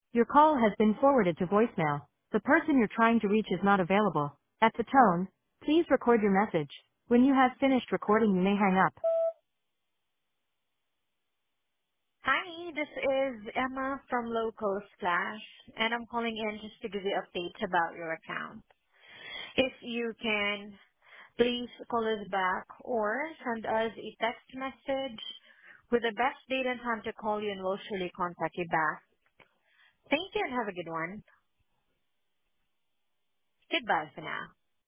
Your call has been forwarded to voicemail. The person you're trying to reach is not available. At the tone, please record your message. When you have finished recording, you may hang up. Hi, this is Emma from Local Splash, and I'm calling in just to give you updates about your account. If you can, please call us back or send us a text message with the best date and time to call you, and we'll surely contact you back. Thank you and have a good one. Goodbye for now.